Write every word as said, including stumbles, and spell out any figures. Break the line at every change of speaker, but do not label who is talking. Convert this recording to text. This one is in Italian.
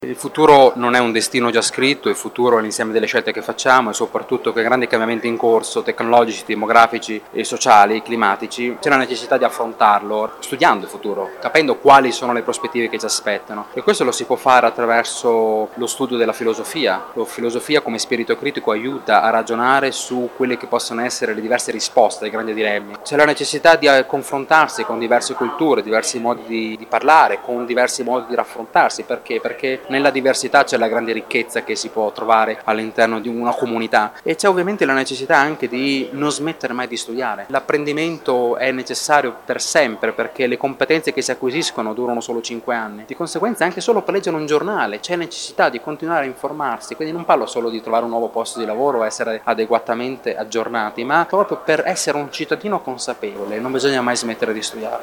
Il futuro non è un destino già scritto, il futuro è l'insieme delle scelte che facciamo e soprattutto con i grandi cambiamenti in corso, tecnologici, demografici, e sociali, climatici, c'è la necessità di affrontarlo studiando il futuro, capendo quali sono le prospettive che ci aspettano. E questo lo si può fare attraverso lo studio della filosofia. La filosofia come spirito critico aiuta a ragionare su quelle che possono essere le diverse risposte ai grandi dilemmi. C'è la necessità di confrontarsi con diverse culture, diversi modi di, di parlare, con diversi modi di raffrontarsi. Perché? Perché nella diversità c'è la grande ricchezza che si può trovare all'interno di una comunità e c'è ovviamente la necessità anche di non smettere mai di studiare. L'apprendimento è necessario per sempre perché le competenze che si acquisiscono durano solo cinque anni. Di conseguenza anche solo per leggere un giornale c'è necessità di continuare a informarsi, quindi non parlo solo di trovare un nuovo posto di lavoro o essere adeguatamente aggiornati, ma proprio per essere un cittadino consapevole non bisogna mai smettere di studiare.